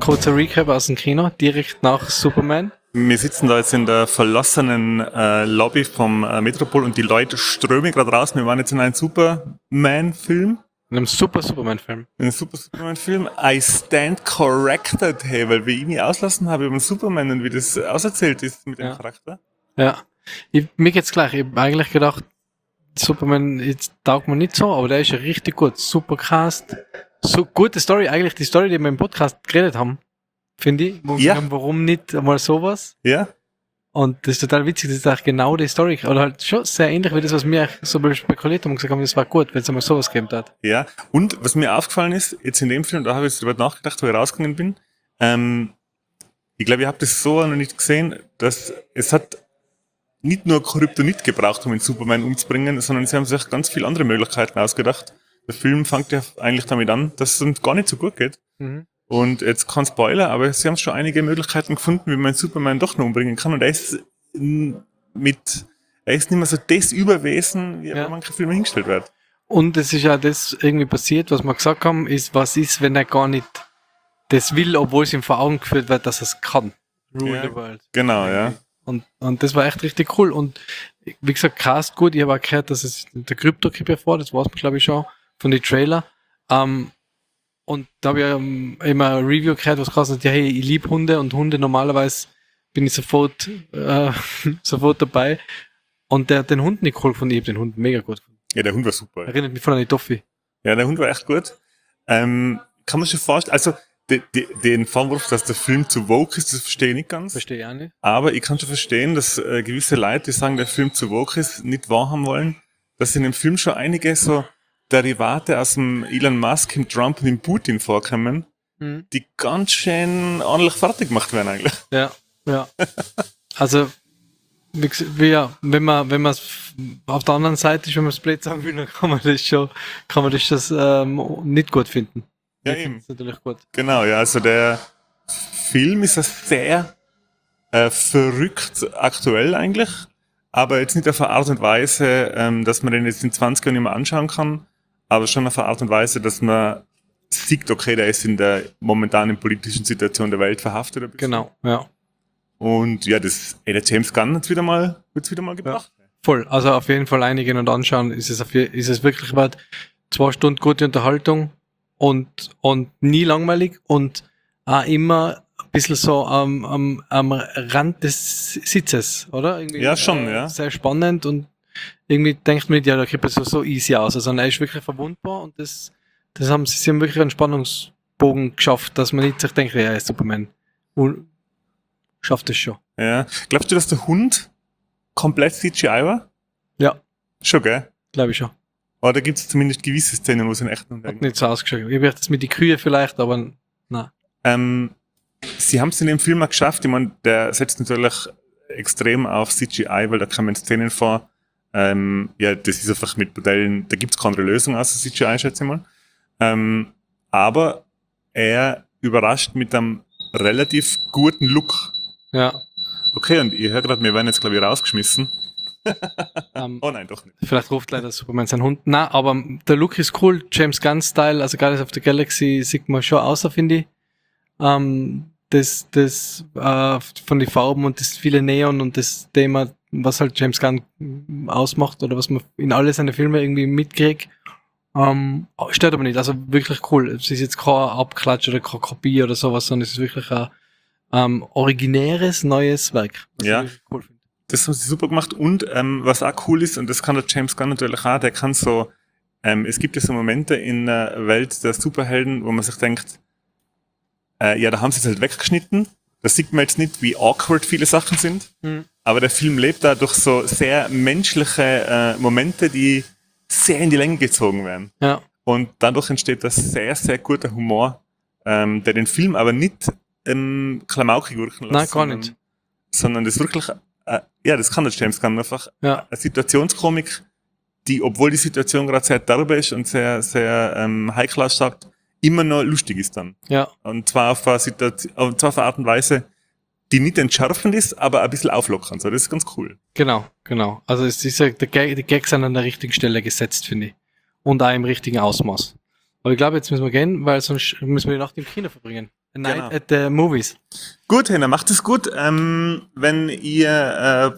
kurzer Recap aus dem Kino, direkt nach Superman. Wir sitzen da jetzt in der verlassenen Lobby vom Metropol und die Leute strömen gerade raus. Wir waren jetzt in einem Superman-Film. In einem Superman-Film. In einem Superman-Film. I stand corrected, hey, weil wie ich mich auslassen habe über den Superman und wie das auserzählt ist mit dem Charakter. Ja. Mir geht's gleich. Ich habe eigentlich gedacht, Superman jetzt taugt mir nicht so, aber der ist ja richtig gut. Super Cast. So gute Story, eigentlich die Story, die wir im Podcast geredet haben, finde ich. Warum nicht einmal sowas? Ja. Und das ist total witzig, das ist auch genau die Story. Oder halt schon sehr ähnlich wie das, was wir so spekuliert haben und gesagt haben, das war gut, wenn es einmal sowas gegeben hat. Ja. Und was mir aufgefallen ist, jetzt in dem Film, da habe ich jetzt drüber nachgedacht, wo ich rausgegangen bin. Ich glaube, ihr habt das so noch nicht gesehen, dass es hat nicht nur Kryptonit gebraucht, um den Superman umzubringen, sondern sie haben sich ganz viele andere Möglichkeiten ausgedacht. Der Film fängt ja eigentlich damit an, dass es ihm gar nicht so gut geht. Mhm. Und jetzt kein Spoiler, aber sie haben schon einige Möglichkeiten gefunden, wie man Superman doch noch umbringen kann. Und er ist nicht mehr so das Überwesen, wie er bei manchen Filmen hingestellt wird. Und es ist ja das irgendwie passiert, was wir gesagt haben, ist, was ist, wenn er gar nicht das will, obwohl es ihm vor Augen geführt wird, dass er es kann. Rule the world. Genau, ja. Und das war echt richtig cool. Und wie gesagt, Cast gut. Ich habe auch gehört, dass es der Krypto-Kip hervor, das weiß man glaube ich schon, von den Trailer. Und da habe ich immer ein Review gehört, was gesagt hat, ja hey, ich liebe Hunde und Hunde normalerweise bin ich sofort dabei. Und den Hund nicht cool fand, ich habe den Hund mega gut gefunden. Ja, der Hund war super. Erinnert mich von an die Toffee. Ja, der Hund war echt gut. Kann man sich vorstellen, also den Vorwurf, dass der Film zu woke ist, das verstehe ich nicht ganz. Verstehe ich auch nicht. Aber ich kann schon verstehen, dass gewisse Leute, die sagen, der Film zu woke ist, nicht wahrhaben wollen, dass in dem Film schon einige so Derivate aus dem Elon Musk, dem Trump und dem Putin vorkommen, die ganz schön ordentlich fertig gemacht werden eigentlich. Ja. Also, wenn man es auf der anderen Seite ist, wenn man es blöd sagen will, dann kann man das nicht gut finden. Ja, eben. Das ist natürlich gut. Genau, ja, also der Film ist sehr verrückt aktuell eigentlich, aber jetzt nicht auf eine Art und Weise, dass man den jetzt in 20 Jahren nicht mehr anschauen kann, aber schon auf eine Art und Weise, dass man sieht, okay, der ist in der momentanen politischen Situation der Welt verhaftet. Genau, ja. Und ja, der James Gunn wird's wieder mal gebracht. Ja, voll, also auf jeden Fall einigen und anschauen, ist es wirklich wert. 2 Stunden gute Unterhaltung und nie langweilig und auch immer ein bisschen so am Rand des Sitzes, oder? Irgendwie, ja, schon, ja. Sehr spannend und irgendwie denkt man nicht, ja, da kriegt es so easy aus, also er ist wirklich verwundbar und sie haben wirklich einen Spannungsbogen geschafft, dass man nicht sich denkt, ja, er ist Superman. Und schafft es schon. Ja. Glaubst du, dass der Hund komplett CGI war? Ja. Schon, gell? Glaube ich schon. Aber da gibt es zumindest gewisse Szenen, wo es in echt hat nicht so ausgeschaut. Ich werde das mit die Kühe vielleicht, aber nein. Sie haben es in dem Film auch geschafft. Ich meine, der setzt natürlich extrem auf CGI, weil da kommen Szenen vor. Ja, das ist einfach mit Modellen, da gibt es keine Lösung außer CGI, schätze ich mal. Aber er überrascht mit einem relativ guten Look. Ja. Okay, und ich höre gerade, wir werden jetzt, glaube ich, rausgeschmissen. Oh nein, doch nicht. Vielleicht ruft leider Superman seinen Hund. Nein, aber der Look ist cool. James Gunn-Style, also Guardians of the Galaxy sieht man schon außer, finde ich. Das von den Farben und das viele Neon und das Thema, was halt James Gunn ausmacht oder was man in alle seine Filme irgendwie mitkriegt, stört aber nicht. Also wirklich cool. Es ist jetzt kein Abklatsch oder keine Kopie oder sowas, sondern es ist wirklich ein originäres, neues Werk. Was ja. Ich cool finde. Das haben sie super gemacht und was auch cool ist, und das kann der James Gunn natürlich auch, der kann so, es gibt ja so Momente in der Welt der Superhelden, wo man sich denkt, ja, da haben sie es halt weggeschnitten. Da sieht man jetzt nicht, wie awkward viele Sachen sind, aber der Film lebt da durch so sehr menschliche Momente, die sehr in die Länge gezogen werden. Ja. Und dadurch entsteht das sehr, sehr guter Humor, der den Film aber nicht klamaukig wirken lässt. Nein, gar nicht. Sondern das wirklich, ja, das kann der James Gunn einfach. Ja. Eine Situationskomik, die, obwohl die Situation gerade sehr derbe ist und sehr, sehr heikel ausschaut, immer noch lustig ist dann. Ja. Und zwar auf eine Art und Weise, die nicht entschärfend ist, aber ein bisschen auflockernd. So, das ist ganz cool. Genau. Also es ist die Gags sind an der richtigen Stelle gesetzt, finde ich. Und auch im richtigen Ausmaß. Aber ich glaube, jetzt müssen wir gehen, weil sonst müssen wir die Nacht im Kino verbringen. A Night Genau. at the Movies. Gut, Henna, macht es gut. Wenn ihr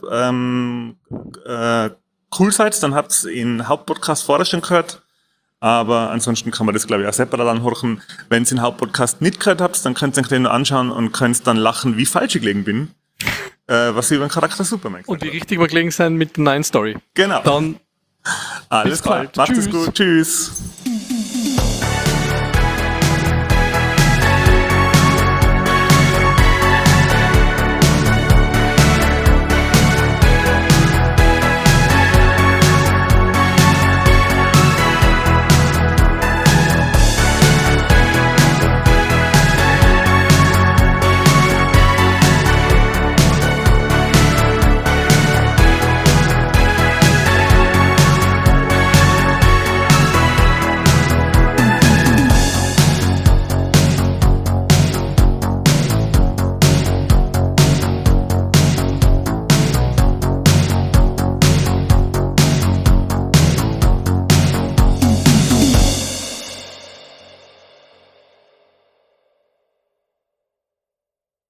cool seid, dann habt ihr den Hauptpodcast vorher schon gehört. Aber ansonsten kann man das, glaube ich, auch separat anhören. Wenn ihr den Hauptpodcast nicht gehört habt, dann könnt ihr euch den nur anschauen und könnt dann lachen, wie falsch ich gelegen bin. Was ich über den Charakter Superman gesagt Und wie habe. richtig wir gelegen sein mit der neuen Story. Genau. Dann Alles bis klar. bald. Macht es Tschüss. gut. Tschüss.